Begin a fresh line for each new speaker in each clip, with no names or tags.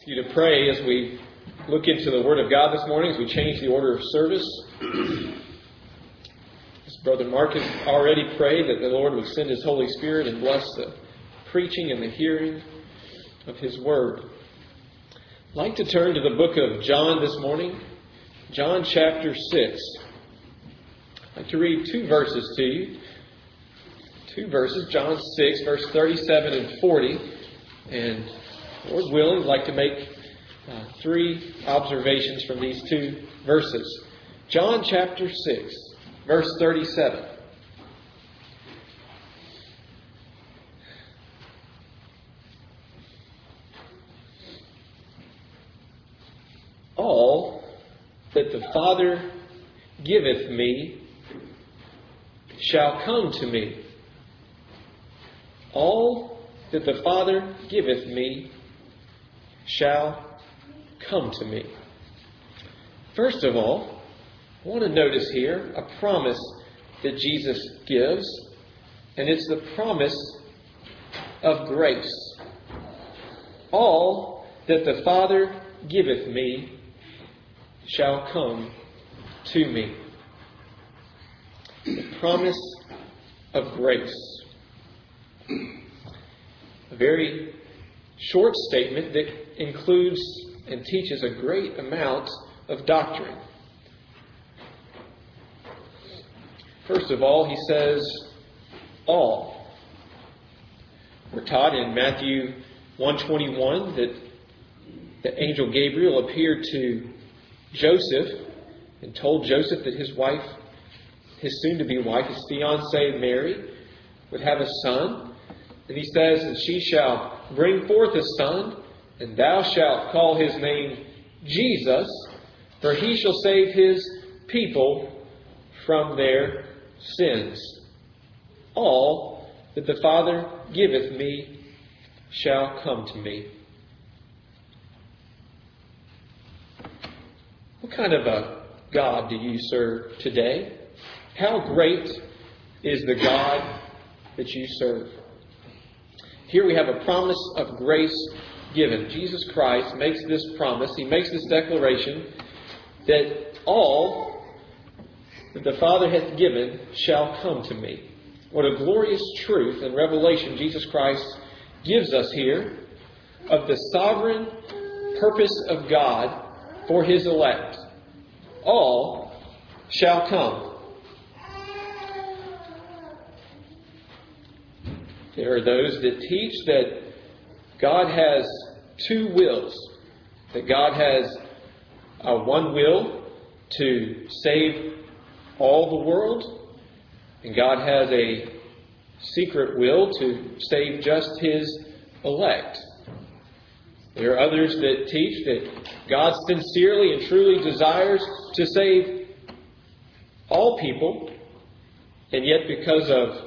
You to pray as we look into the Word of God this morning, as we change the order of service. As Brother Mark has already prayed that the Lord would send His Holy Spirit and bless the preaching and the hearing of His Word. I'd like to turn to the book of John this morning, John chapter 6. I'd like to read two verses to you. Two verses, John 6, verse 37 and 40. And Lord willing, I'd like to make three observations from these two verses. John chapter 6, verse 37. All that the Father giveth me shall come to me. All that the Father giveth me shall come to me. First of all, I want to notice here a promise that Jesus gives, and it's the promise of grace. All that the Father giveth me shall come to me. The promise of grace. A very short statement that includes and teaches a great amount of doctrine. First of all, he says, all. We're taught in Matthew 1:21 that the angel Gabriel appeared to Joseph and told Joseph that his wife, his soon-to-be wife, his fiancée Mary, would have a son. And he says, and she shall bring forth a son, and thou shalt call his name Jesus, for he shall save his people from their sins. All that the Father giveth me shall come to me. What kind of a God do you serve today? How great is the God that you serve? Here we have a promise of grace given. Jesus Christ makes this promise. He makes this declaration that all that the Father hath given shall come to me. What a glorious truth and revelation Jesus Christ gives us here of the sovereign purpose of God for His elect. All shall come. There are those that teach that God has two wills. That God has one will to save all the world, and God has a secret will to save just His elect. There are others that teach that God sincerely and truly desires to save all people, and yet because of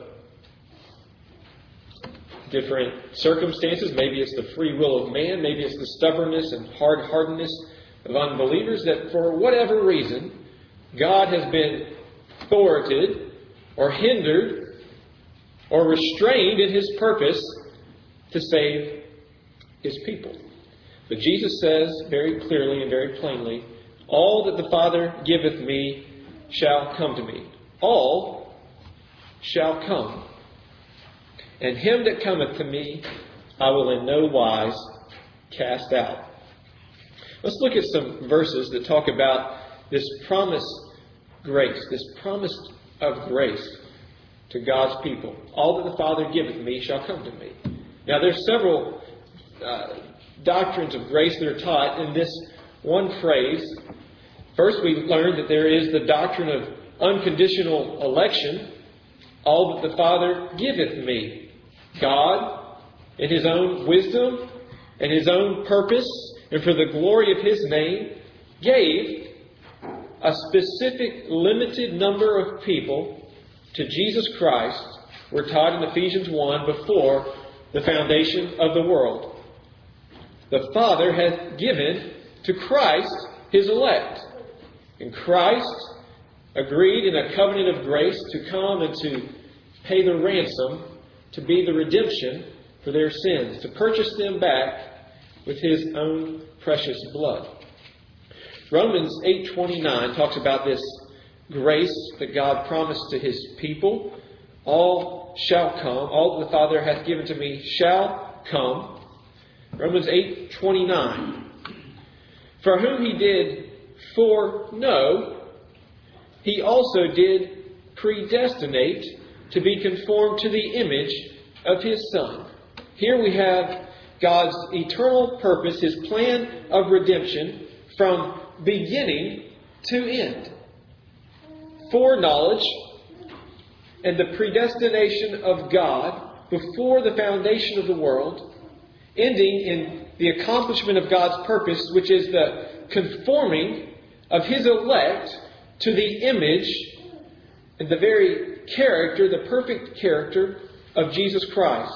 different circumstances, maybe it's the free will of man, maybe it's the stubbornness and hard-heartedness of unbelievers, that for whatever reason, God has been thwarted or hindered or restrained in His purpose to save His people. But Jesus says very clearly and very plainly, all that the Father giveth me shall come to me. All shall come. And him that cometh to me, I will in no wise cast out. Let's look at some verses that talk about this promised grace, this promise of grace to God's people. All that the Father giveth me shall come to me. Now, there's several doctrines of grace that are taught in this one phrase. First, we learned that there is the doctrine of unconditional election. All that the Father giveth me. God, in His own wisdom and His own purpose, and for the glory of His name, gave a specific limited number of people to Jesus Christ. We're taught in Ephesians 1 before the foundation of the world. The Father hath given to Christ His elect. And Christ agreed in a covenant of grace to come and to pay the ransom, to be the redemption for their sins, to purchase them back with His own precious blood. Romans 8:29 talks about this grace that God promised to His people. All shall come. All that the Father hath given to me shall come. Romans 8:29. For whom He did foreknow, He also did predestinate to be conformed to the image of His Son. Here we have God's eternal purpose, His plan of redemption from beginning to end. Foreknowledge and the predestination of God before the foundation of the world, ending in the accomplishment of God's purpose, which is the conforming of His elect to the image and the very character, the perfect character of Jesus Christ.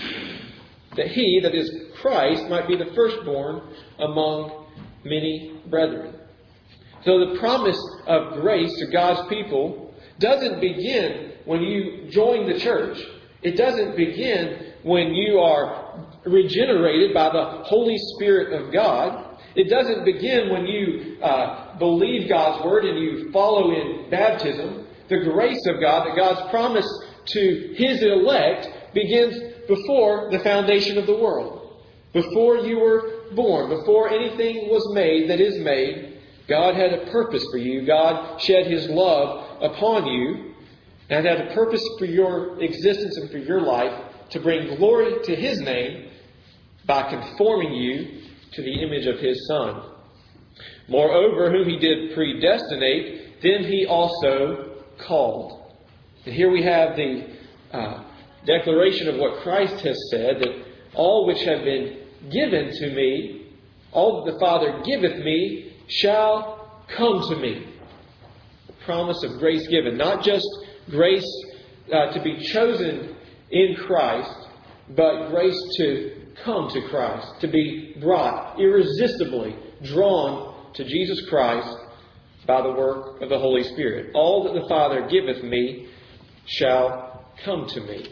That He, that is Christ, might be the firstborn among many brethren. So the promise of grace to God's people doesn't begin when you join the church. It doesn't begin when you are regenerated by the Holy Spirit of God. It doesn't begin when you believe God's Word and you follow in baptism. The grace of God, that God's promise to His elect, begins before the foundation of the world. Before you were born, before anything was made that is made, God had a purpose for you. God shed His love upon you and had a purpose for your existence and for your life to bring glory to His name by conforming you to the image of His Son. Moreover, whom He did predestinate, them He also called. And here we have the declaration of what Christ has said, that all which have been given to me, all that the Father giveth me, shall come to me. The promise of grace given. Not just grace to be chosen in Christ, but grace to come to Christ, to be brought irresistibly, drawn to Jesus Christ by the work of the Holy Spirit. All that the Father giveth me shall come to me.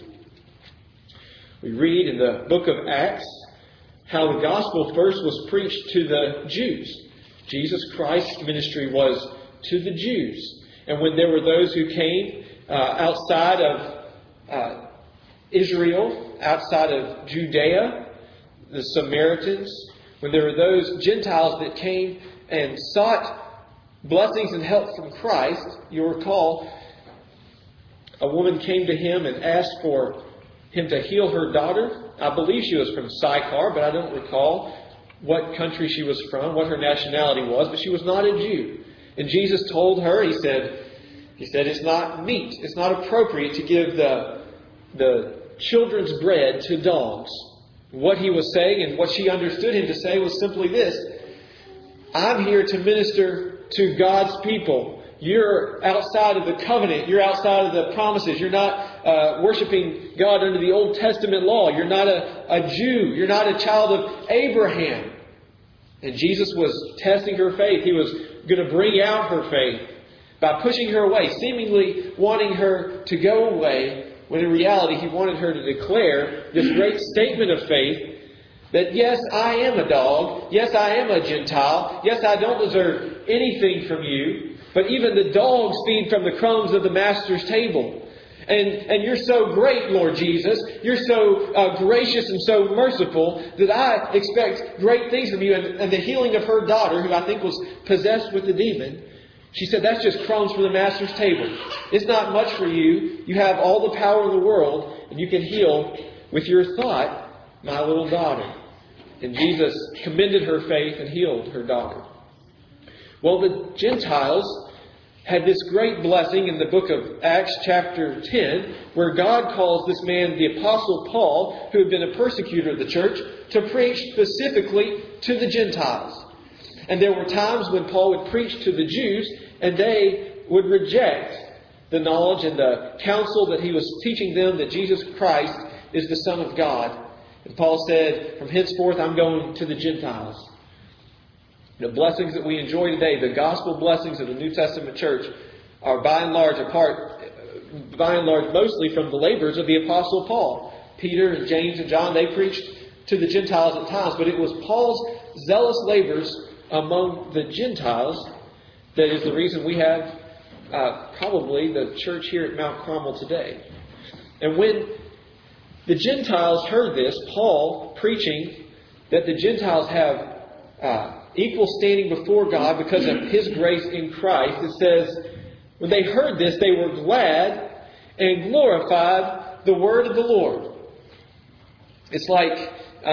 We read in the book of Acts how the gospel first was preached to the Jews. Jesus Christ's ministry was to the Jews. And when there were those who came outside of Israel, outside of Judea, the Samaritans, when there were those Gentiles that came and sought blessings and help from Christ, you'll recall a woman came to Him and asked for Him to heal her daughter. I believe she was from Sychar, but I don't recall what country she was from, what her nationality was, but she was not a Jew. And Jesus told her, He said, it's not meet, it's not appropriate to give the children's bread to dogs. What He was saying and what she understood Him to say was simply this: I'm here to minister to God's people. You're outside of the covenant. You're outside of the promises. You're not worshiping God under the Old Testament law. You're not a Jew. You're not a child of Abraham. And Jesus was testing her faith. He was going to bring out her faith by pushing her away, seemingly wanting her to go away, when in reality He wanted her to declare this great statement of faith that yes, I am a dog. Yes, I am a Gentile. Yes, I don't deserve anything from you. But even the dogs feed from the crumbs of the Master's table. And you're so great, Lord Jesus. You're so gracious and so merciful that I expect great things from you. And the healing of her daughter, who I think was possessed with the demon, she said, that's just crumbs from the Master's table. It's not much for you. You have all the power in the world, and you can heal with your thought my little daughter. And Jesus commended her faith and healed her daughter. Well, the Gentiles had this great blessing in the book of Acts chapter 10, where God calls this man, the Apostle Paul, who had been a persecutor of the church, to preach specifically to the Gentiles. And there were times when Paul would preach to the Jews, and they would reject the knowledge and the counsel that he was teaching them that Jesus Christ is the Son of God. And Paul said, from henceforth I'm going to the Gentiles. The blessings that we enjoy today, the gospel blessings of the New Testament church, are by and large mostly from the labors of the Apostle Paul. Peter and James and John, they preached to the Gentiles at times, but it was Paul's zealous labors among the Gentiles that is the reason we have probably the church here at Mount Carmel today. And when the Gentiles heard this, Paul preaching that the Gentiles have equal standing before God because of His grace in Christ, it says, when they heard this, they were glad and glorified the word of the Lord. It's like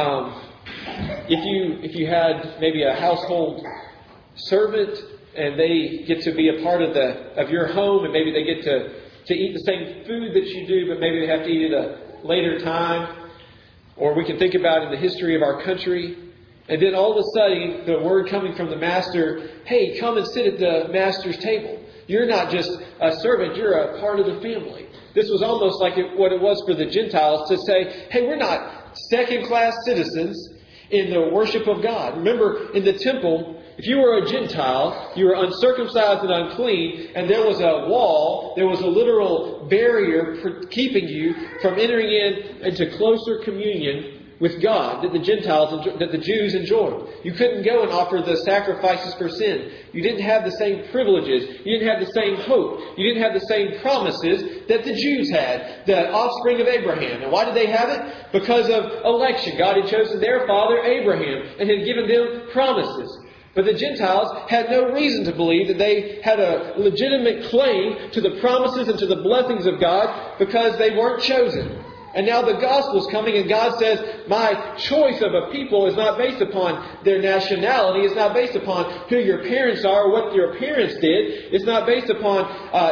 if you had maybe a household servant and they get to be a part of your home, and maybe they get to eat the same food that you do, but maybe they have to eat at a later time. Or we can think about in the history of our country. And then all of a sudden, the word coming from the master, hey, come and sit at the master's table. You're not just a servant, you're a part of the family. This was almost like what it was for the Gentiles to say, hey, we're not second-class citizens in the worship of God. Remember, in the temple, if you were a Gentile, you were uncircumcised and unclean, and there was a wall, there was a literal barrier keeping you from entering into closer communion with God that the Jews enjoyed. You couldn't go and offer the sacrifices for sin. You didn't have the same privileges. You didn't have the same hope. You didn't have the same promises that the Jews had, the offspring of Abraham. And why did they have it? Because of election. God had chosen their father Abraham and had given them promises. But the Gentiles had no reason to believe that they had a legitimate claim to the promises and to the blessings of God because they weren't chosen. And now the gospel is coming, and God says, my choice of a people is not based upon their nationality. It's not based upon who your parents are or what your parents did. It's not based upon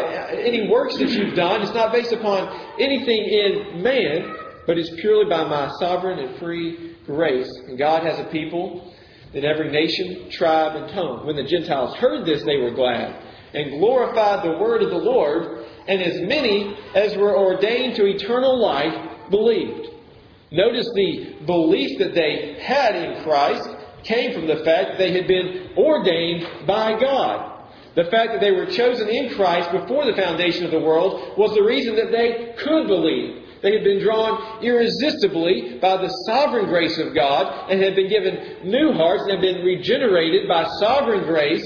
any works that you've done. It's not based upon anything in man, but it's purely by my sovereign and free grace. And God has a people in every nation, tribe, and tongue. When the Gentiles heard this, they were glad and glorified the word of the Lord. And as many as were ordained to eternal life believed. Notice the belief that they had in Christ came from the fact that they had been ordained by God. The fact that they were chosen in Christ before the foundation of the world was the reason that they could believe. They had been drawn irresistibly by the sovereign grace of God and had been given new hearts and had been regenerated by sovereign grace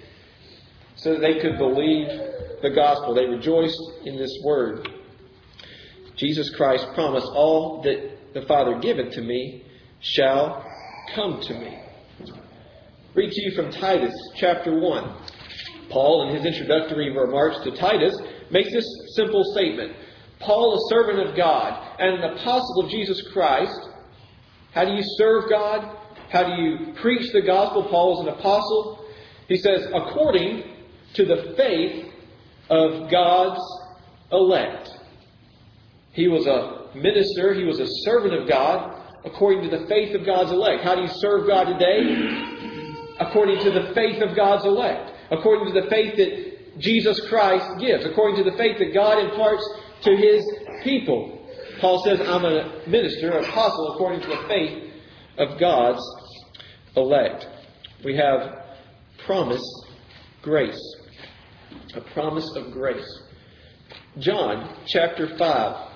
so that they could believe the gospel. They rejoiced in this word. Jesus Christ promised, all that the Father giveth to me shall come to me. Read to you from Titus chapter 1. Paul, in his introductory remarks to Titus, makes this simple statement. Paul, a servant of God and an apostle of Jesus Christ. How do you serve God? How do you preach the gospel? Paul is an apostle. He says, according to the faith of God's elect. He was a minister. He was a servant of God according to the faith of God's elect. How do you serve God today? According to the faith of God's elect. According to the faith that Jesus Christ gives. According to the faith that God imparts to His people. Paul says, I'm a minister, an apostle, according to the faith of God's elect. We have promise, grace. A promise of grace. John chapter 5.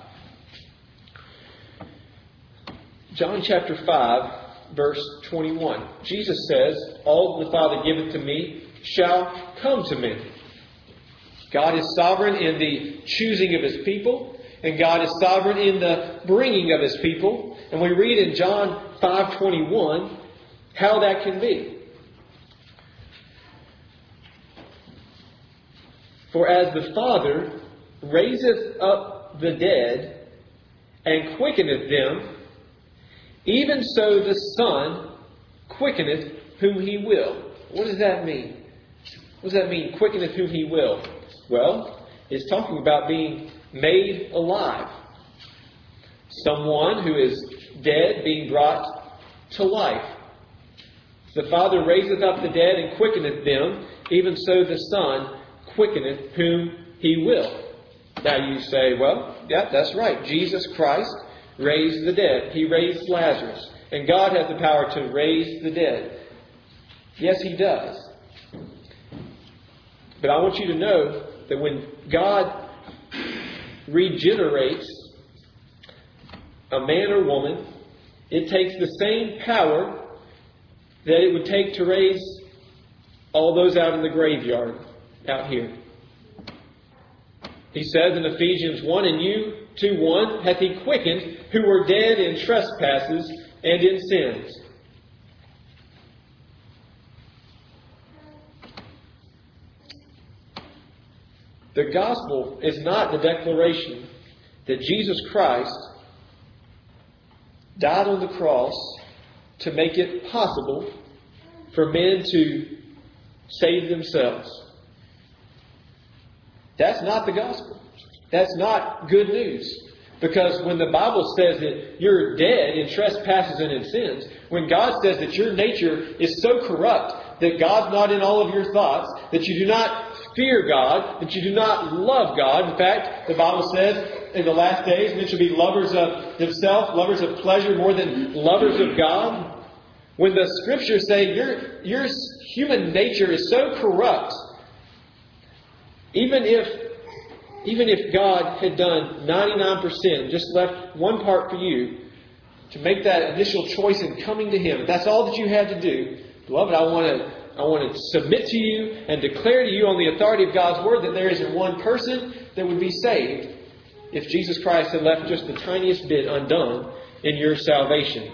John chapter 5, verse 21. Jesus says, all the Father giveth to me shall come to me. God is sovereign in the choosing of His people, and God is sovereign in the bringing of His people. And we read in John 5:21 how that can be. For as the Father raiseth up the dead and quickeneth them, even so the Son quickeneth whom He will. What does that mean? What does that mean, quickeneth whom He will? Well, it's talking about being made alive. Someone who is dead being brought to life. The Father raiseth up the dead and quickeneth them, even so the Son quickeneth whom He will. Now you say, well, yeah, that's right. Jesus Christ raised the dead. He raised Lazarus. And God has the power to raise the dead. Yes, He does. But I want you to know that when God regenerates a man or woman, It takes the same power that it would take to raise all those out in the graveyard out here. He says in Ephesians 1, "And you, 2:1, hath He quickened, who were dead in trespasses and in sins." The gospel is not the declaration that Jesus Christ died on the cross to make it possible for men to save themselves. That's not the gospel. That's not good news. Because when the Bible says that you're dead in trespasses and in sins, when God says that your nature is so corrupt that God's not in all of your thoughts, that you do not fear God, that you do not love God. In fact, the Bible says in the last days, men should be lovers of themselves, lovers of pleasure more than lovers of God. When the Scriptures say your human nature is so corrupt, even if God had done 99%, just left one part for you to make that initial choice in coming to Him, if that's all that you had to do, beloved, I want to submit to you and declare to you on the authority of God's Word that there isn't one person that would be saved if Jesus Christ had left just the tiniest bit undone in your salvation.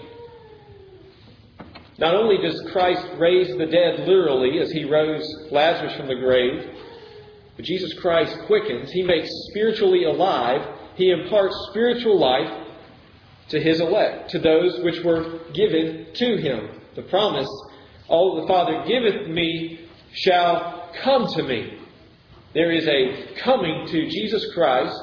Not only does Christ raise the dead literally as He rose Lazarus from the grave, but Jesus Christ quickens. He makes spiritually alive. He imparts spiritual life to His elect, to those which were given to Him. The promise, all that the Father giveth me shall come to me. There is a coming to Jesus Christ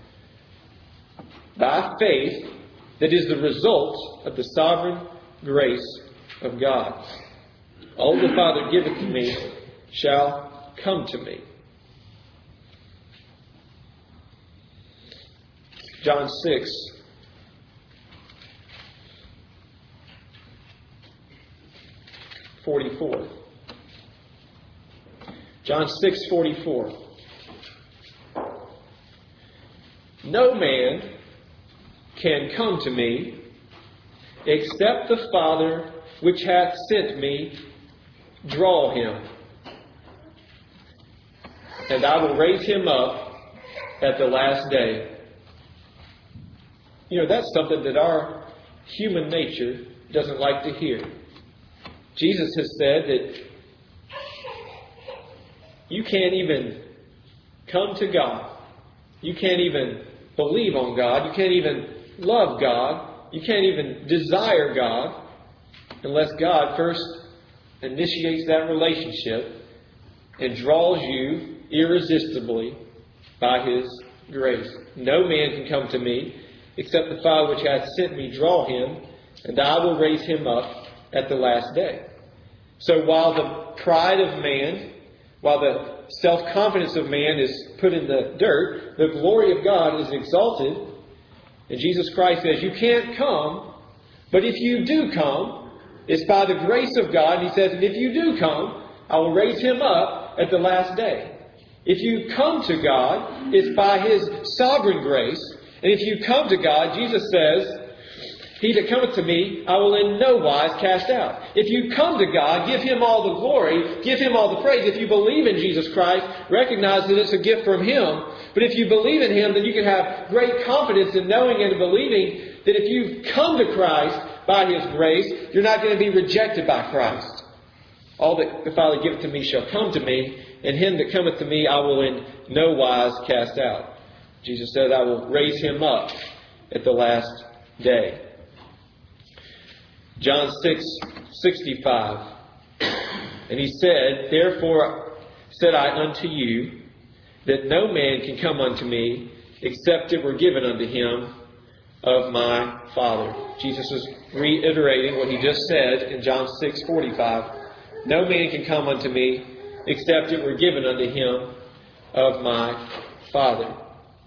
by faith that is the result of the sovereign grace of God. All the Father giveth to me shall come to me. John 6. John 6:44. No man can come to me except the Father which hath sent me draw him, and I will raise him up at the last day. You know, that's something that our human nature doesn't like to hear. Jesus has said that you can't even come to God. You can't even believe on God. You can't even love God. You can't even desire God unless God first initiates that relationship and draws you irresistibly by His grace. No man can come to me except the Father which hath sent me draw him, and I will raise him up at the last day. So while the pride of man, while the self-confidence of man is put in the dirt, the glory of God is exalted. And Jesus Christ says, you can't come, but if you do come, it's by the grace of God. And He says, and if you do come, I will raise him up at the last day. If you come to God, it's by His sovereign grace. And if you come to God, Jesus says, he that cometh to me, I will in no wise cast out. If you come to God, give Him all the glory, give Him all the praise. If you believe in Jesus Christ, recognize that it's a gift from Him. But if you believe in Him, then you can have great confidence in knowing and believing that if you come to Christ by His grace, you're not going to be rejected by Christ. All that the Father giveth to me shall come to me, and him that cometh to me I will in no wise cast out. Jesus said, I will raise him up at the last day. John 6:65. And He said, therefore said I unto you, that no man can come unto me, except it were given unto him of my Father. Jesus is reiterating what He just said in John 6:45. No man can come unto me, except it were given unto him of my Father.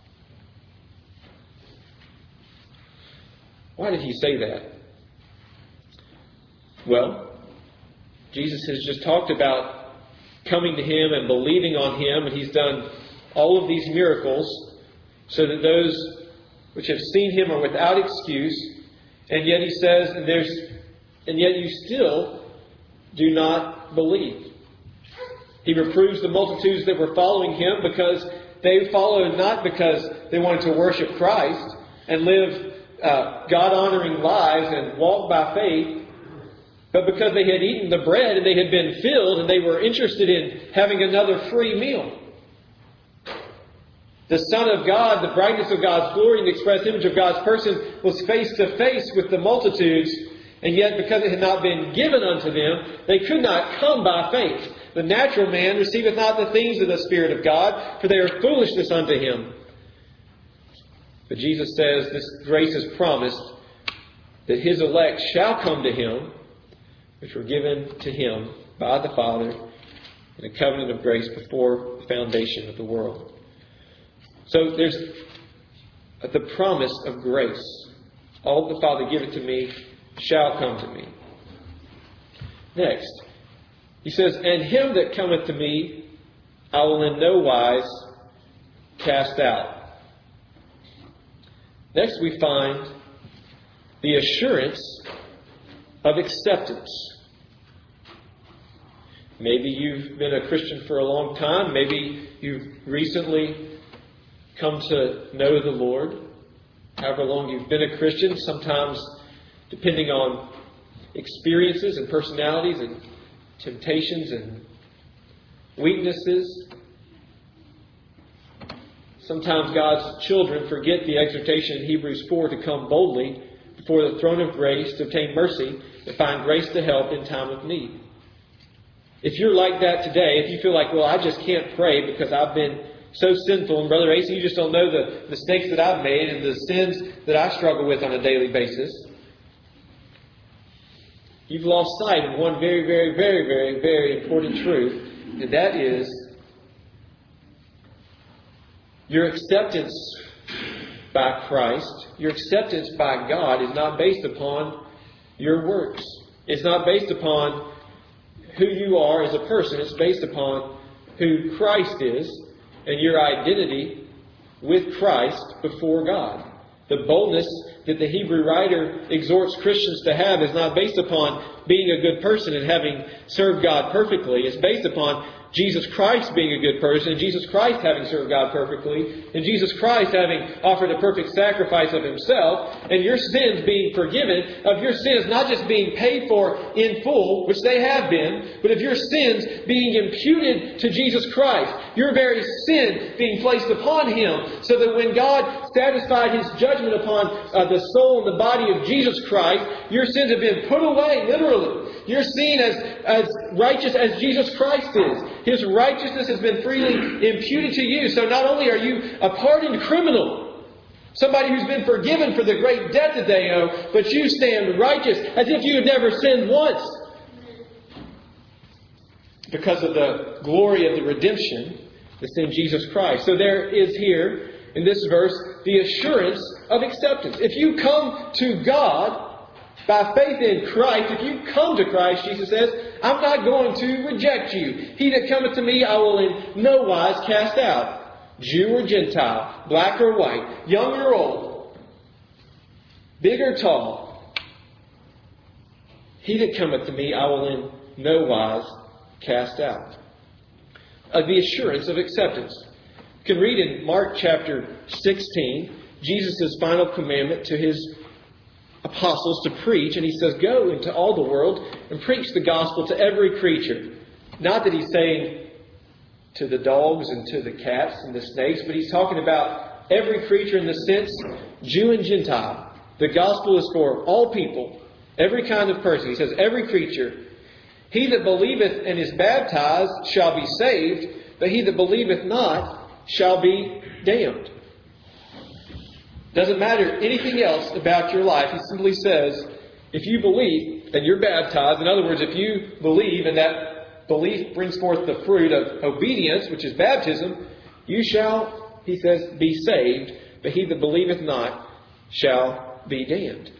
Why did He say that? Well, Jesus has just talked about coming to Him and believing on Him, and He's done all of these miracles so that those which have seen Him are without excuse, And yet he says, and yet you still do not believe. He reproves the multitudes that were following him because they followed not because they wanted to worship Christ and live God-honoring lives and walk by faith, but because they had eaten the bread and they had been filled and they were interested in having another free meal. The Son of God, the brightness of God's glory and the express image of God's person, was face to face with the multitudes, and yet because it had not been given unto them, they could not come by faith. The natural man receiveth not the things of the Spirit of God, for they are foolishness unto him. But Jesus says this grace is promised that His elect shall come to Him, which were given to Him by the Father in a covenant of grace before the foundation of the world. So there's the promise of grace. All the Father giveth to me shall come to me. Next, He says, and him that cometh to me I will in no wise cast out. Next we find the assurance of acceptance. Maybe you've been a Christian for a long time. Maybe you've recently come to know the Lord. However long you've been a Christian, sometimes depending on experiences and personalities and temptations and weaknesses. Sometimes God's children forget the exhortation in Hebrews 4 to come boldly before the throne of grace to obtain mercy, to find grace to help in time of need. If you're like that today, if you feel like, well, I just can't pray because I've been so sinful, and Brother Asa, you just don't know the mistakes that I've made and the sins that I struggle with on a daily basis, you've lost sight of one very, very, very, very, very important truth, and that is your acceptance by Christ, your acceptance by God is not based upon your works. It's not based upon who you are as a person. It's based upon who Christ is and your identity with Christ before God. The boldness that the Hebrew writer exhorts Christians to have is not based upon being a good person and having served God perfectly. It's based upon Jesus Christ being a good person, and Jesus Christ having served God perfectly, and Jesus Christ having offered a perfect sacrifice of Himself, and your sins being forgiven, of your sins not just being paid for in full, which they have been, but of your sins being imputed to Jesus Christ, your very sin being placed upon Him, so that when God satisfied His judgment upon the soul and the body of Jesus Christ, your sins have been put away, literally. You're seen as righteous as Jesus Christ is. His righteousness has been freely imputed to you. So not only are you a pardoned criminal, somebody who's been forgiven for the great debt that they owe, but you stand righteous as if you had never sinned once. Because of the glory of the redemption that's in Jesus Christ. So there is here, in this verse, the assurance of acceptance. If you come to God by faith in Christ, if you come to Christ, Jesus says, I'm not going to reject you. He that cometh to me, I will in no wise cast out. Jew or Gentile, black or white, young or old, big or tall. He that cometh to me, I will in no wise cast out. The assurance of acceptance. You can read in Mark chapter 16, Jesus' final commandment to His apostles to preach, and He says, go into all the world and preach the gospel to every creature. Not that He's saying to the dogs and to the cats and the snakes, but He's talking about every creature in the sense, Jew and Gentile. The gospel is for all people, every kind of person. He says, every creature. He that believeth and is baptized shall be saved, but he that believeth not shall be damned. Doesn't matter anything else about your life. He simply says, if you believe and you're baptized, in other words, if you believe and that belief brings forth the fruit of obedience, which is baptism, you shall, he says, be saved, but he that believeth not shall be damned.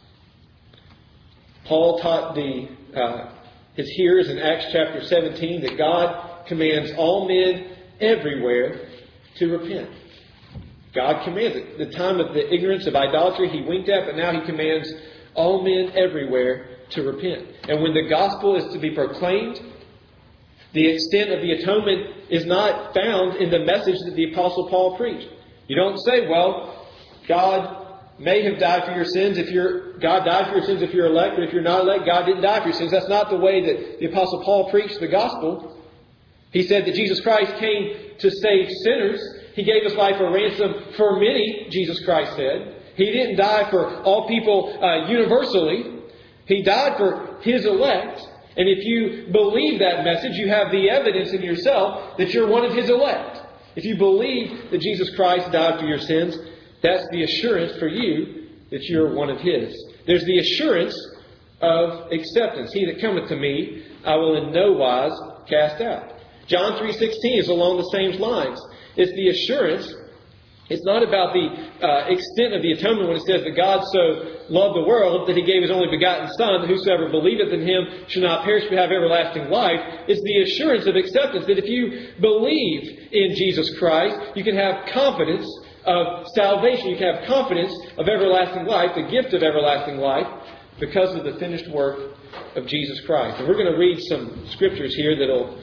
Paul taught his hearers in Acts chapter 17 that God commands all men everywhere to repent. God commands it. The time of the ignorance of idolatry He winked at, but now He commands all men everywhere to repent. And when the gospel is to be proclaimed, the extent of the atonement is not found in the message that the Apostle Paul preached. You don't say, well, God may have died for your sins God died for your sins if you're elect, but if you're not elect, God didn't die for your sins. That's not the way that the Apostle Paul preached the gospel. He said that Jesus Christ came to save sinners. He gave His life a ransom for many, Jesus Christ said. He didn't die for all people universally. He died for His elect. And if you believe that message, you have the evidence in yourself that you're one of His elect. If you believe that Jesus Christ died for your sins, that's the assurance for you that you're one of His. There's the assurance of acceptance. He that cometh to me, I will in no wise cast out. John 3:16 is along the same lines. It's the assurance. It's not about the extent of the atonement when it says that God so loved the world that He gave His only begotten Son, that whosoever believeth in Him should not perish but have everlasting life. It's the assurance of acceptance that if you believe in Jesus Christ, you can have confidence of salvation. You can have confidence of everlasting life, the gift of everlasting life, because of the finished work of Jesus Christ. And we're going to read some scriptures here that'll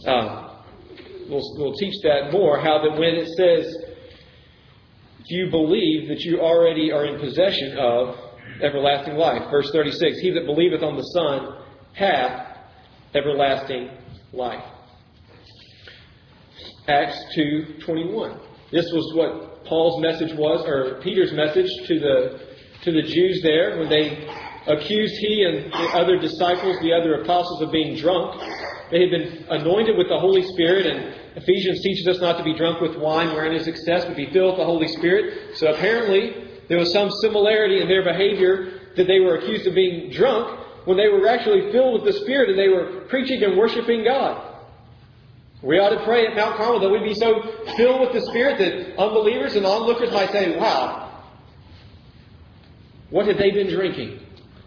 we'll teach that more. How that when it says, if you believe that you already are in possession of everlasting life. Verse 36, he that believeth on the Son hath everlasting life. Acts 2:21. This was what Paul's message was, or Peter's message to the Jews there when they accused he and the other disciples, the other apostles, of being drunk. They had been anointed with the Holy Spirit, and Ephesians teaches us not to be drunk with wine wherein is excess, but be filled with the Holy Spirit. So apparently there was some similarity in their behavior, that they were accused of being drunk when they were actually filled with the Spirit and they were preaching and worshiping God. We ought to pray at Mount Carmel that we be so filled with the Spirit that unbelievers and onlookers might say, wow, what have they been drinking?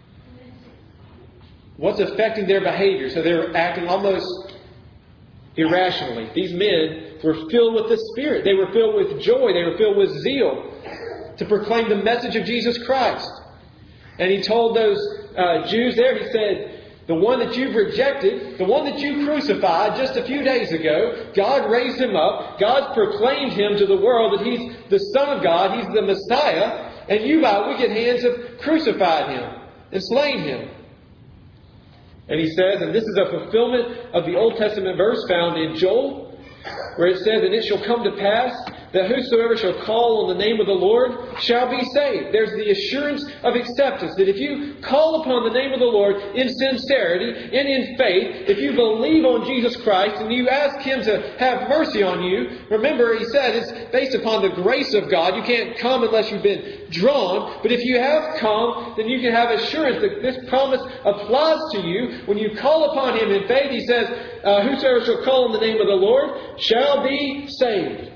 What's affecting their behavior? So they're acting almost irrationally. These men were filled with the Spirit. They were filled with joy. They were filled with zeal to proclaim the message of Jesus Christ. And he told those Jews there, he said, the one that you've rejected, the one that you crucified just a few days ago, God raised Him up. God proclaimed Him to the world that He's the Son of God. He's the Messiah. And you by wicked hands have crucified Him and slain Him. And he says, and this is a fulfillment of the Old Testament verse found in Joel, where it says, and it shall come to pass that whosoever shall call on the name of the Lord shall be saved. There's the assurance of acceptance that if you call upon the name of the Lord in sincerity and in faith, if you believe on Jesus Christ and you ask Him to have mercy on you, remember he said it's based upon the grace of God. You can't come unless you've been drawn. But if you have come, then you can have assurance that this promise applies to you. When you call upon Him in faith, He says, whosoever shall call on the name of the Lord shall be saved.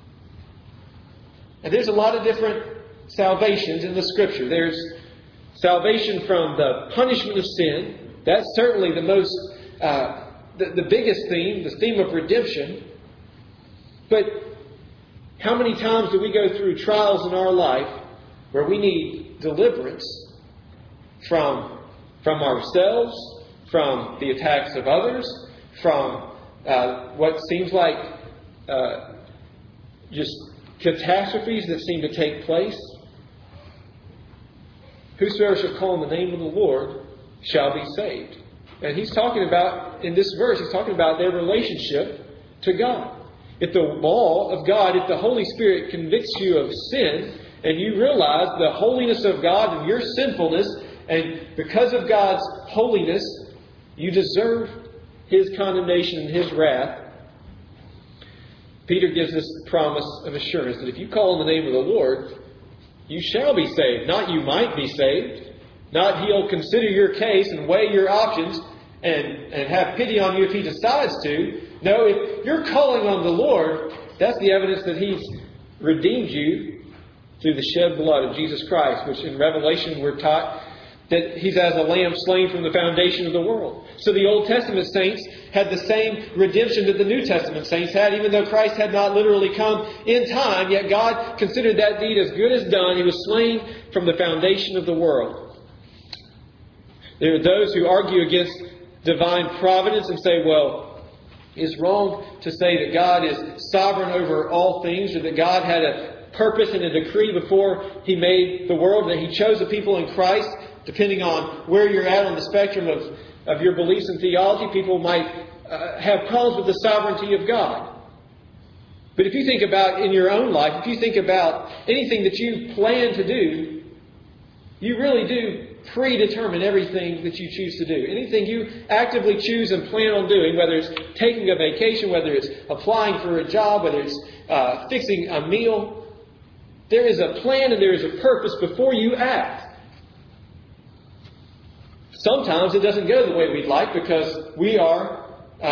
And there's a lot of different salvations in the Scripture. There's salvation from the punishment of sin. That's certainly the most, the biggest theme, the theme of redemption. But how many times do we go through trials in our life where we need deliverance from ourselves, from the attacks of others, from what seems like just catastrophes that seem to take place? Whosoever shall call on the name of the Lord shall be saved. And he's talking about, in this verse, he's talking about their relationship to God. If the law of God, if the Holy Spirit convicts you of sin, and you realize the holiness of God and your sinfulness, and because of God's holiness, you deserve His condemnation and His wrath, Peter gives this promise of assurance that if you call on the name of the Lord, you shall be saved. Not you might be saved. Not He'll consider your case and weigh your options and have pity on you if He decides to. No, if you're calling on the Lord, that's the evidence that He's redeemed you through the shed blood of Jesus Christ, which in Revelation we're taught that He's as a lamb slain from the foundation of the world. So the Old Testament saints had the same redemption that the New Testament saints had, even though Christ had not literally come in time, yet God considered that deed as good as done. He was slain from the foundation of the world. There are those who argue against divine providence and say, well, it's wrong to say that God is sovereign over all things, or that God had a purpose and a decree before He made the world, that He chose the people in Christ. Depending on where you're at on the spectrum of your beliefs and theology, people might have problems with the sovereignty of God. But if you think about in your own life, if you think about anything that you plan to do, you really do predetermine everything that you choose to do. Anything you actively choose and plan on doing, whether it's taking a vacation, whether it's applying for a job, whether it's fixing a meal, there is a plan and there is a purpose before you act. Sometimes it doesn't go the way we'd like because we are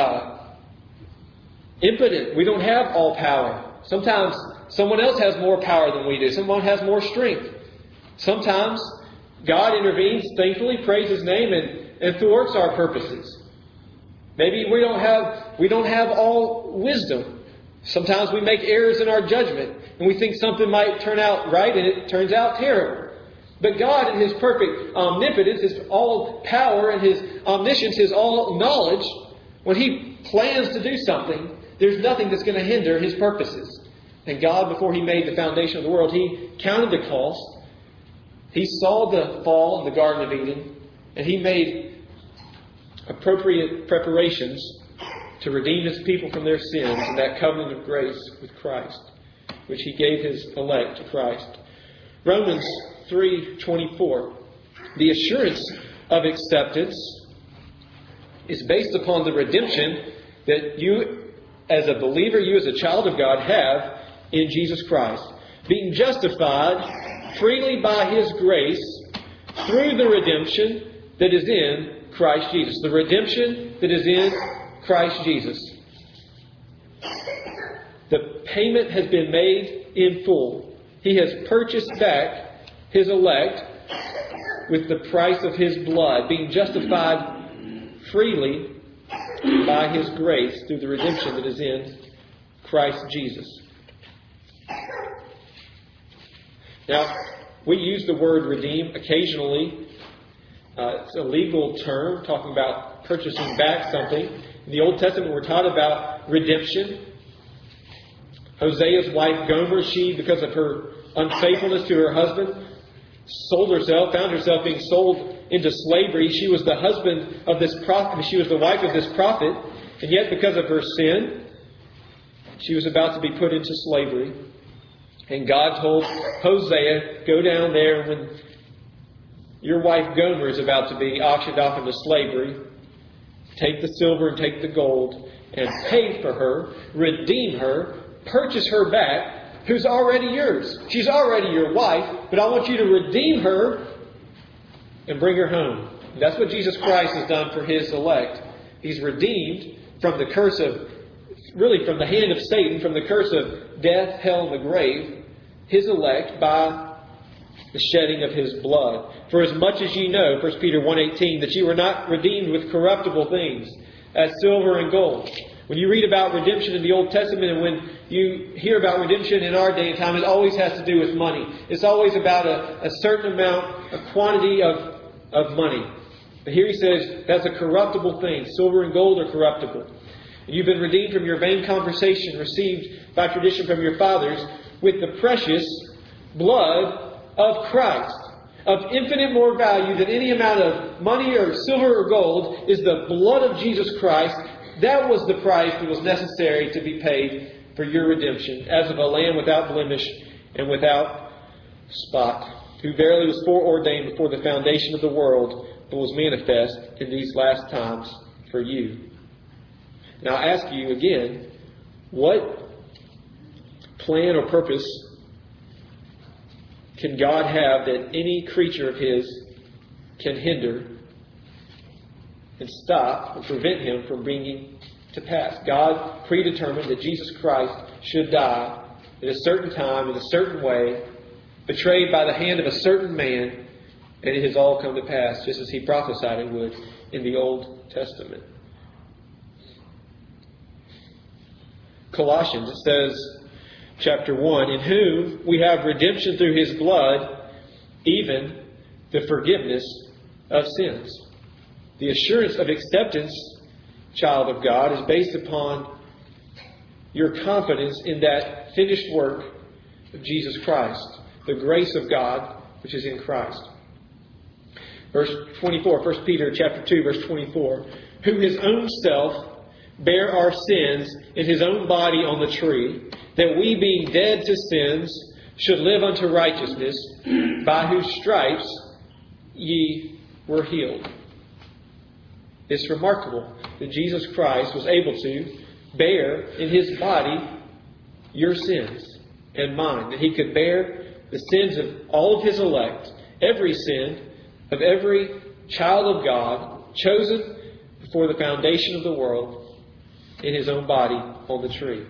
impotent. We don't have all power. Sometimes someone else has more power than we do. Someone has more strength. Sometimes God intervenes, thankfully, praise His name, and thwarts our purposes. Maybe we don't have all wisdom. Sometimes we make errors in our judgment, and we think something might turn out right, and it turns out terrible. But God, in His perfect omnipotence, His all power, and His omniscience, His all knowledge, when He plans to do something, there's nothing that's going to hinder His purposes. And God, before He made the foundation of the world, He counted the cost. He saw the fall in the Garden of Eden, and He made appropriate preparations to redeem His people from their sins in that covenant of grace with Christ, which He gave His elect to Christ. Romans 3:24. The assurance of acceptance is based upon the redemption that you as a believer, you as a child of God have in Jesus Christ. Being justified freely by His grace through the redemption that is in Christ Jesus. The redemption that is in Christ Jesus. The payment has been made in full. He has purchased back His elect with the price of His blood, being justified freely by His grace through the redemption that is in Christ Jesus. Now, we use the word redeem occasionally. It's a legal term talking about purchasing back something. In the Old Testament, we're taught about redemption. Hosea's wife Gomer, she, because of her unfaithfulness to her husband, found herself being sold into slavery. She was the husband of this prophet. She was the wife of this prophet. And yet, because of her sin, she was about to be put into slavery. And God told Hosea, go down there when your wife Gomer is about to be auctioned off into slavery. Take the silver and take the gold and pay for her, redeem her, purchase her back, who's already yours. She's already your wife, but I want you to redeem her and bring her home. And that's what Jesus Christ has done for His elect. He's redeemed from the curse of, really from the hand of Satan, from the curse of death, hell, and the grave, His elect by the shedding of His blood. For as much as ye know, 1 Peter 1:18, that you were not redeemed with corruptible things, as silver and gold. When you read about redemption in the Old Testament, and when you hear about redemption in our day and time, it always has to do with money. It's always about a certain amount, a quantity of money. But here he says that's a corruptible thing. Silver and gold are corruptible. And you've been redeemed from your vain conversation received by tradition from your fathers with the precious blood of Christ. Of infinite more value than any amount of money or silver or gold is the blood of Jesus Christ. That was the price that was necessary to be paid for your redemption, as of a lamb without blemish and without spot, who verily was foreordained before the foundation of the world, but was manifest in these last times for you. Now I ask you again, what plan or purpose can God have that any creature of His can hinder and stop or prevent Him from bringing to pass? God predetermined that Jesus Christ should die at a certain time, in a certain way, betrayed by the hand of a certain man, and it has all come to pass, just as He prophesied it would in the Old Testament. Colossians, it says, chapter 1, in whom we have redemption through His blood, even the forgiveness of sins. The assurance of acceptance, child of God, is based upon your confidence in that finished work of Jesus Christ, the grace of God which is in Christ. Verse 24, 1 Peter chapter 2, verse 24. Who his own self bare our sins in his own body on the tree, that we being dead to sins should live unto righteousness, by whose stripes ye were healed. It's remarkable that Jesus Christ was able to bear in his body your sins and mine. That he could bear the sins of all of his elect, every sin of every child of God, chosen before the foundation of the world, in his own body on the tree.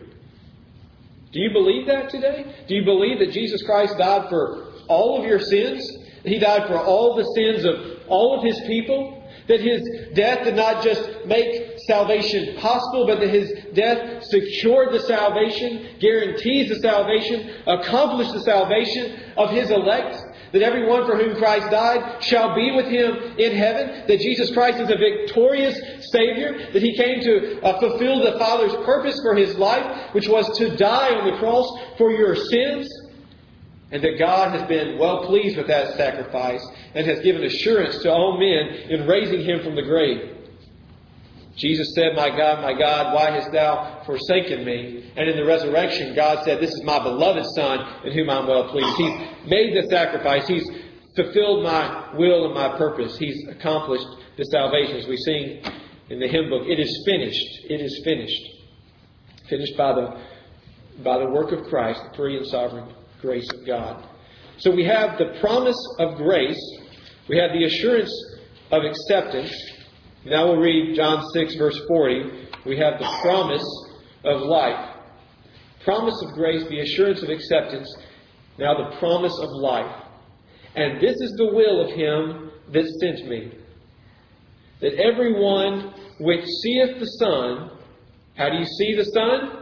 Do you believe that today? Do you believe that Jesus Christ died for all of your sins? He died for all the sins of all of his people? That his death did not just make salvation possible, but that his death secured the salvation, guarantees the salvation, accomplished the salvation of his elect? That everyone for whom Christ died shall be with him in heaven? That Jesus Christ is a victorious Savior? That he came to fulfill the Father's purpose for his life, which was to die on the cross for your sins? And that God has been well pleased with that sacrifice and has given assurance to all men in raising him from the grave. Jesus said, my God, why hast thou forsaken me? And in the resurrection, God said, this is my beloved Son in whom I'm well pleased. He's made the sacrifice. He's fulfilled my will and my purpose. He's accomplished the salvation. As we sing in the hymn book, it is finished. It is finished. Finished by the work of Christ, the free and sovereign grace of God. So we have the promise of grace. We have the assurance of acceptance. Now we'll read John 6, verse 40. We have the promise of life. Promise of grace, the assurance of acceptance. Now the promise of life. And this is the will of him that sent me, that everyone which seeth the Son. How do you see the Son?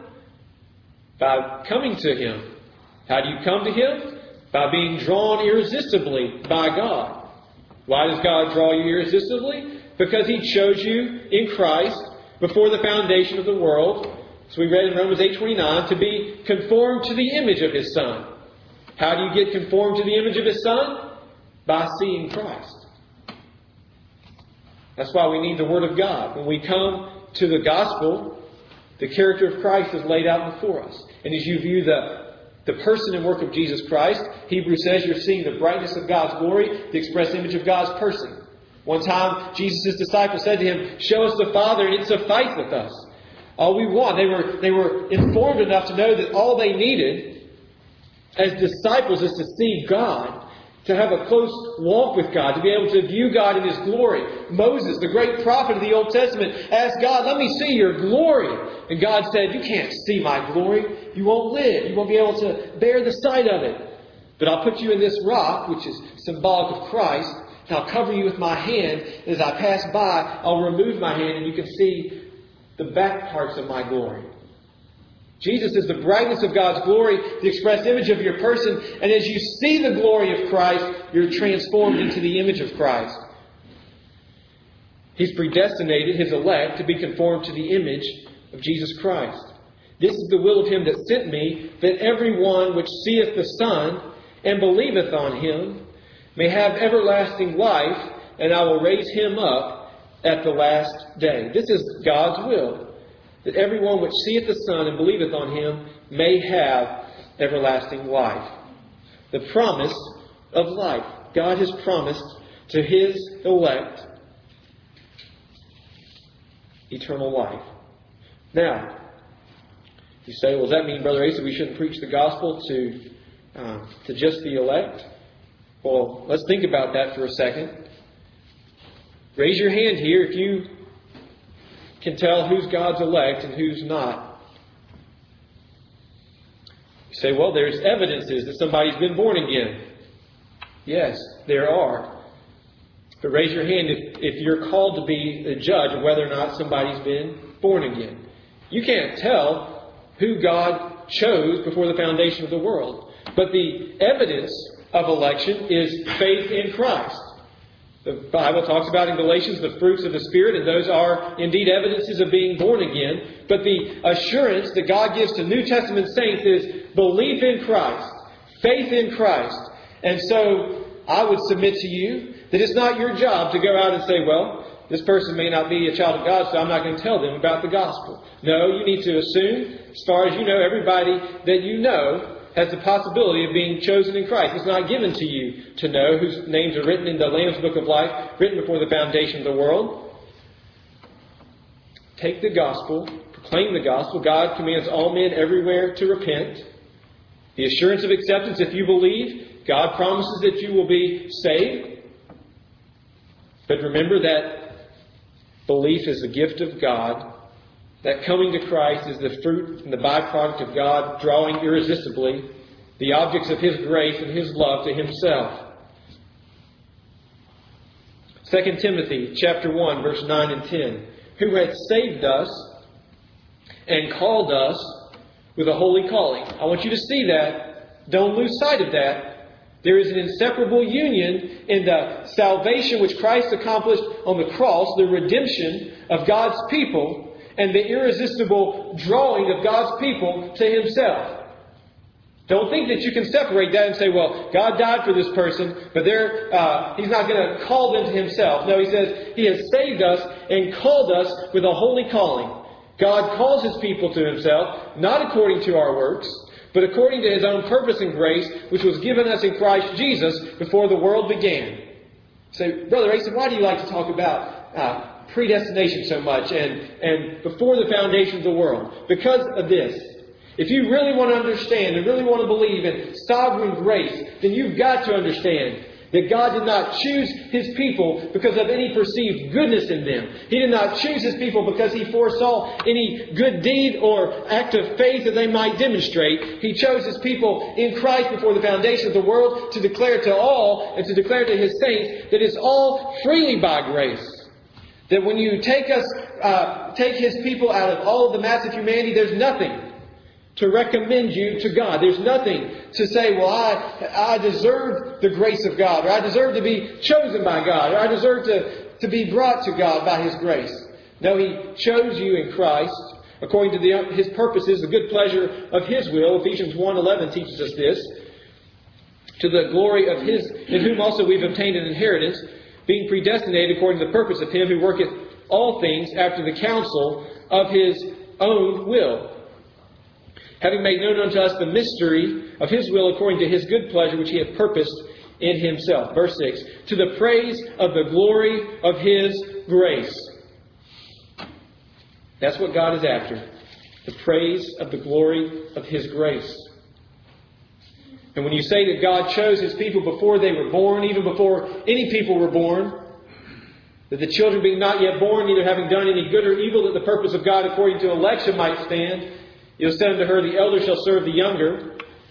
By coming to him. How do you come to him? By being drawn irresistibly by God. Why does God draw you irresistibly? Because he chose you in Christ before the foundation of the world. So we read in Romans 8:29, to be conformed to the image of his Son. How do you get conformed to the image of his Son? By seeing Christ. That's why we need the Word of God. When we come to the gospel, the character of Christ is laid out before us. And as you view the person and work of Jesus Christ, Hebrews says you're seeing the brightness of God's glory, the express image of God's person. One time, Jesus' disciples said to him, show us the Father and it sufficeth us. All we want. They were informed enough to know that all they needed as disciples is to see God, to have a close walk with God, to be able to view God in his glory. Moses, the great prophet of the Old Testament, asked God, let me see your glory. And God said, you can't see my glory. You won't live. You won't be able to bear the sight of it. But I'll put you in this rock, which is symbolic of Christ, and I'll cover you with my hand. As I pass by, I'll remove my hand and you can see the back parts of my glory. Jesus is the brightness of God's glory, the express image of your person. And as you see the glory of Christ, you're transformed into the image of Christ. He's predestinated his elect to be conformed to the image of Jesus Christ. This is the will of him that sent me, that everyone which seeth the Son and believeth on him may have everlasting life, and I will raise him up at the last day. This is God's will, that everyone which seeth the Son and believeth on him may have everlasting life. The promise of life. God has promised to his elect eternal life. Now, you say, well, does that mean, Brother Asa, we shouldn't preach the gospel to just the elect? Well, let's think about that for a second. Raise your hand here if you can tell who's God's elect and who's not. You say, well, there's evidences that somebody's been born again. Yes, there are. But raise your hand if you're called to be the judge of whether or not somebody's been born again. You can't tell who God chose before the foundation of the world. But the evidence of election is faith in Christ. The Bible talks about in Galatians the fruits of the Spirit, and those are indeed evidences of being born again. But the assurance that God gives to New Testament saints is belief in Christ, faith in Christ. And so I would submit to you that it's not your job to go out and say, well, this person may not be a child of God, so I'm not going to tell them about the gospel. No, you need to assume, as far as you know, everybody that you know has the possibility of being chosen in Christ. It's not given to you to know whose names are written in the Lamb's Book of Life, written before the foundation of the world. Take the gospel, proclaim the gospel. God commands all men everywhere to repent. The assurance of acceptance, if you believe, God promises that you will be saved. But remember that belief is the gift of God. That coming to Christ is the fruit and the byproduct of God drawing irresistibly the objects of His grace and His love to Himself. 2 Timothy chapter 1, verse 9 and 10. Who hath saved us and called us with a holy calling. I want you to see that. Don't lose sight of that. There is an inseparable union in the salvation which Christ accomplished on the cross, the redemption of God's people, and the irresistible drawing of God's people to Himself. Don't think that you can separate that and say, well, God died for this person, but He's not going to call them to Himself. No, He says He has saved us and called us with a holy calling. God calls His people to Himself, not according to our works, but according to His own purpose and grace, which was given us in Christ Jesus before the world began. So, Brother Asa, why do you like to talk about predestination so much and before the foundation of the world? Because of this. If you really want to understand and really want to believe in sovereign grace, then you've got to understand that God did not choose His people because of any perceived goodness in them. He did not choose His people because He foresaw any good deed or act of faith that they might demonstrate. He chose His people in Christ before the foundation of the world to declare to all and to declare to His saints that it's all freely by grace. That when you take His people out of all of the mass of humanity, there's nothing to recommend you to God. There's nothing to say, well, I deserve the grace of God, or I deserve to be chosen by God, or I deserve to be brought to God by His grace. No, He chose you in Christ according to His purposes, the good pleasure of His will. Ephesians 1:11 teaches us this. To the glory of His, in whom also we've obtained an inheritance, being predestinated according to the purpose of Him who worketh all things after the counsel of His own will. Having made known unto us the mystery of His will according to His good pleasure, which He hath purposed in Himself. Verse 6. To the praise of the glory of His grace. That's what God is after. The praise of the glory of His grace. And when you say that God chose His people before they were born, even before any people were born, that the children being not yet born, neither having done any good or evil, that the purpose of God according to election might stand, You'll say unto her, the elder shall serve the younger.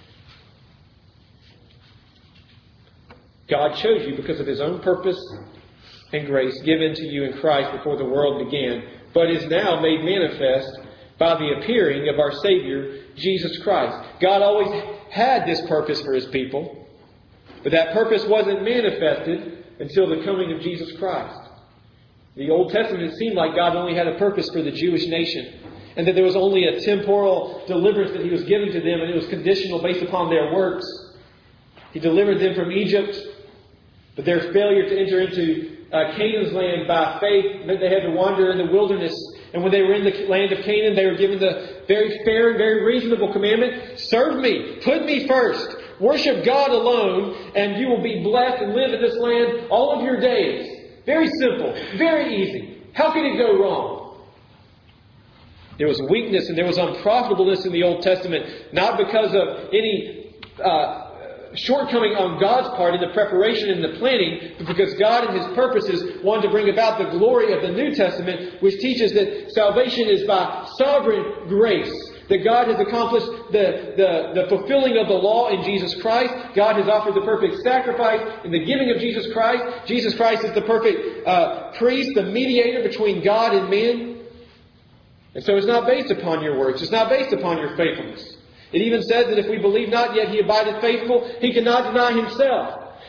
God chose you because of His own purpose and grace given to you in Christ before the world began, but is now made manifest by the appearing of our Savior, Jesus Christ. God always had this purpose for His people, but that purpose wasn't manifested until the coming of Jesus Christ. In the Old Testament, it seemed like God only had a purpose for the Jewish nation, and that there was only a temporal deliverance that He was giving to them, and it was conditional based upon their works. He delivered them from Egypt, but their failure to enter into Canaan's land by faith meant they had to wander in the wilderness. And when they were in the land of Canaan, they were given the very fair and very reasonable commandment: serve me, put me first, worship God alone, and you will be blessed and live in this land all of your days. Very simple, very easy. How could it go wrong? There was weakness and there was unprofitableness in the Old Testament, not because of any shortcoming on God's part in the preparation and the planning, but because God and His purposes wanted to bring about the glory of the New Testament, which teaches that salvation is by sovereign grace. That God has accomplished the fulfilling of the law in Jesus Christ. God has offered the perfect sacrifice in the giving of Jesus Christ. Jesus Christ is the perfect priest, the mediator between God and men. And so it's not based upon your works. It's not based upon your faithfulness. It even says that if we believe not, yet He abideth faithful, He cannot deny Himself.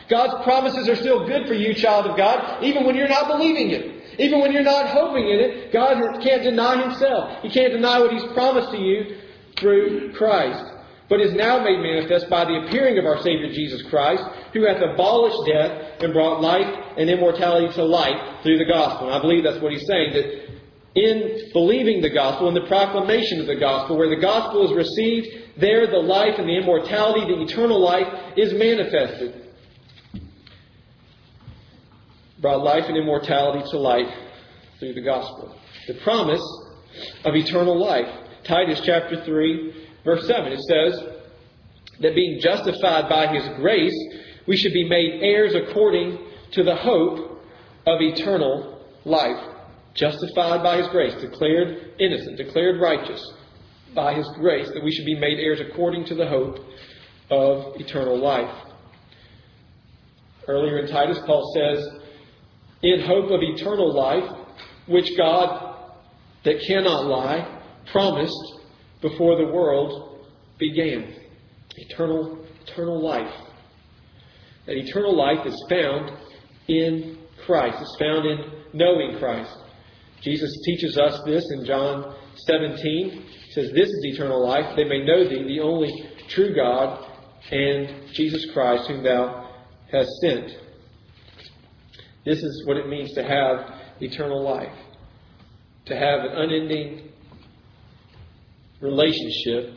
God's promises are still good for you, child of God, even when you're not believing it. Even when you're not hoping in it, God can't deny Himself. He can't deny what He's promised to you through Christ, but is now made manifest by the appearing of our Savior Jesus Christ, who hath abolished death and brought life and immortality to light through the gospel. And I believe that's what he's saying, that in believing the gospel, in the proclamation of the gospel, where the gospel is received, there the life and the immortality, the eternal life, is manifested. Brought life and immortality to light through the gospel. The promise of eternal life. Titus chapter 3, verse 7. It says that being justified by His grace, we should be made heirs according to the hope of eternal life. Justified by His grace, declared innocent, declared righteous by His grace, that we should be made heirs according to the hope of eternal life. Earlier in Titus, Paul says, in hope of eternal life, which God, that cannot lie, promised before the world began. Eternal life. That eternal life is found in Christ. It's found in knowing Christ. Jesus teaches us this in John 17. He says, this is eternal life. They may know Thee, the only true God, and Jesus Christ, whom Thou hast sent. This is what it means to have eternal life. To have an unending relationship.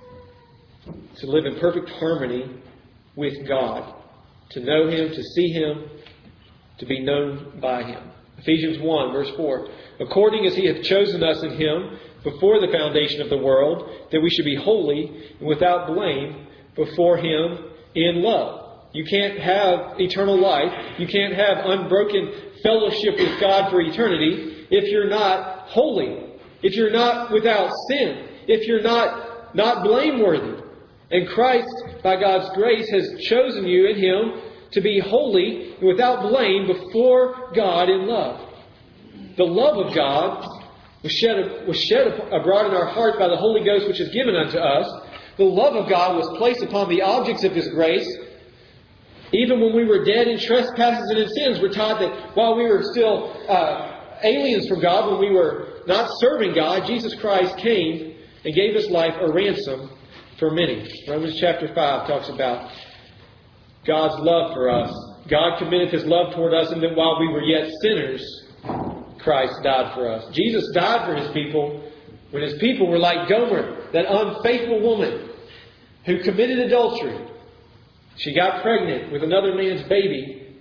To live in perfect harmony with God. To know Him, to see Him, to be known by Him. Ephesians 1, verse 4. According as He hath chosen us in Him before the foundation of the world, that we should be holy and without blame before Him in love. You can't have eternal life. You can't have unbroken fellowship with God for eternity if you're not holy. If you're not without sin. If you're not blameworthy. And Christ, by God's grace, has chosen you in Him to be holy and without blame before God in love. The love of God was shed abroad in our hearts by the Holy Ghost, which is given unto us. The love of God was placed upon the objects of His grace. Even when we were dead in trespasses and in sins, we're taught that while we were still aliens from God, when we were not serving God, Jesus Christ came and gave His life a ransom for many. Romans chapter 5 talks about God's love for us. God committed His love toward us, and then while we were yet sinners, Christ died for us. Jesus died for His people when His people were like Gomer, that unfaithful woman who committed adultery. She got pregnant with another man's baby.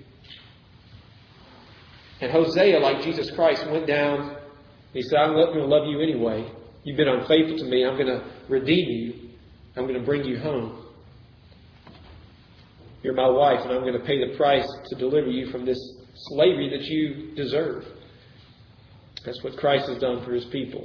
And Hosea, like Jesus Christ, went down. He said, I'm going to love you anyway. You've been unfaithful to me. I'm going to redeem you. I'm going to bring you home. You're my wife, and I'm going to pay the price to deliver you from this slavery that you deserve. That's what Christ has done for His people.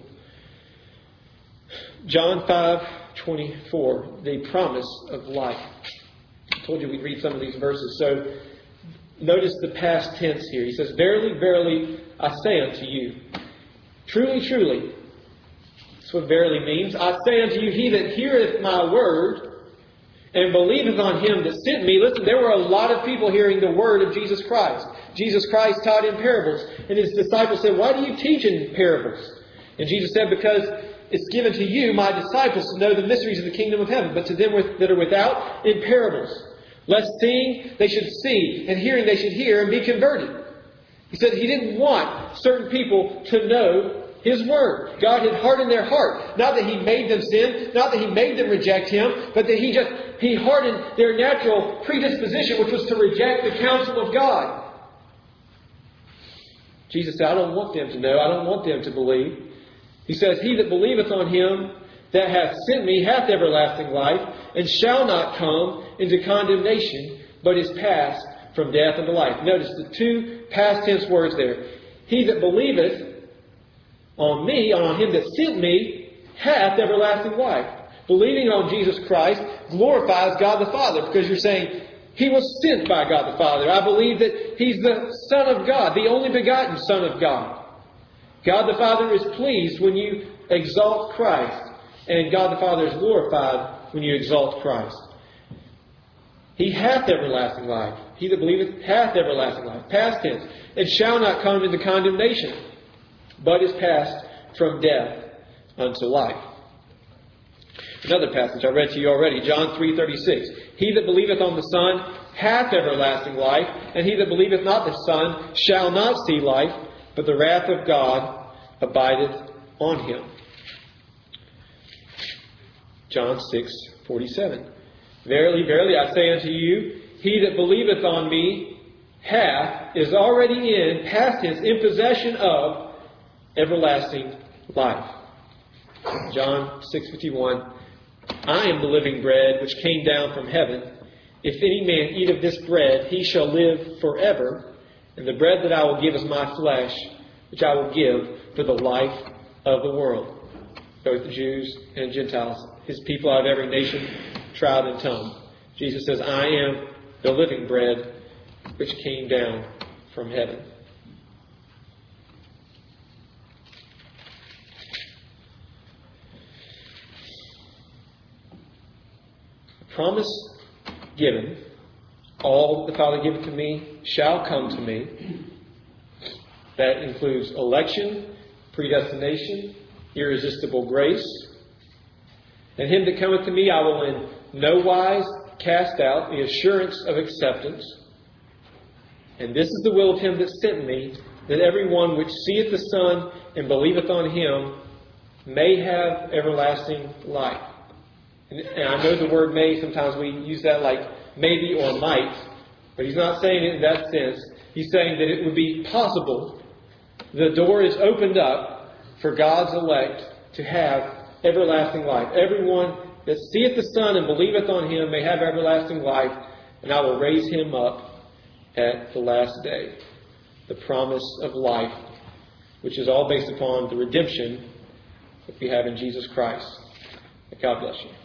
John 5:24, the promise of life. I told you we'd read some of these verses. So notice the past tense here. He says, verily, verily, I say unto you. Truly, truly. That's what verily means. I say unto you, he that heareth my word and believeth on Him that sent me. Listen, there were a lot of people hearing the word of Jesus Christ. Jesus Christ taught in parables. And His disciples said, why do you teach in parables? And Jesus said, because it's given to you, my disciples, to know the mysteries of the kingdom of heaven. But to them that are without, in parables. Lest seeing they should see, and hearing they should hear, and be converted. He said He didn't want certain people to know His word. God had hardened their heart. Not that He made them sin, not that He made them reject Him, but that He hardened their natural predisposition, which was to reject the counsel of God. Jesus said, I don't want them to know. I don't want them to believe. He says, he that believeth on Him that hath sent me hath everlasting life, and shall not come into condemnation, but is passed from death unto life. Notice the two past tense words there. He that believeth on me, on Him that sent me, hath everlasting life. Believing on Jesus Christ glorifies God the Father, because you're saying, He was sent by God the Father. I believe that He's the Son of God, the only begotten Son of God. God the Father is pleased when you exalt Christ. And God the Father is glorified when you exalt Christ. He hath everlasting life. He that believeth hath everlasting life. Past tense. And shall not come into condemnation, but is passed from death unto life. Another passage I read to you already, John 3:36. He that believeth on the Son hath everlasting life, and he that believeth not the Son shall not see life, but the wrath of God abideth on him. John 6:47. Verily, verily, I say unto you, he that believeth on me is already in, past tense, in possession of everlasting life. John 6:51. I am the living bread which came down from heaven. If any man eat of this bread, he shall live forever. And the bread that I will give is my flesh, which I will give for the life of the world. Both Jews and Gentiles, His people out of every nation, tribe, and tongue. Jesus says, I am the living bread which came down from heaven. The promise given, all that the Father giveth to me shall come to me. That includes election, predestination, irresistible grace. And him that cometh to me I will in no wise cast out, the assurance of acceptance. And this is the will of him that sent me, that every one which seeth the Son and believeth on him may have everlasting life. And I know the word may, sometimes we use that like maybe or might, but he's not saying it in that sense. He's saying that it would be possible. The door is opened up for God's elect to have everlasting life. Everyone that seeth the Son and believeth on him may have everlasting life, and I will raise him up at the last day. The promise of life, which is all based upon the redemption that we have in Jesus Christ. God bless you.